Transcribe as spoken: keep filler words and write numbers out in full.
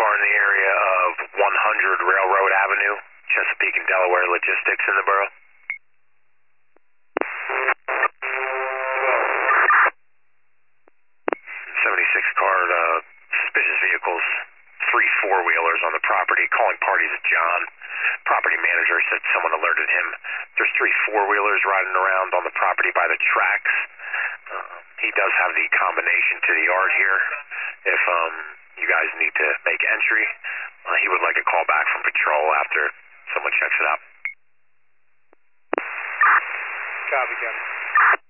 are in the area of one hundred Railroad Avenue, Chesapeake and Delaware Logistics in the borough. seventy-six car uh, suspicious vehicles, three four-wheelers on the property. Calling parties at John. Property manager said someone alerted him. There's three four-wheelers riding around on the property by the tracks. Uh, he does have the combination to the yard here. If um, you guys need to make entry, uh, he would like a call back from patrol after someone checks it out. Copy, Kevin.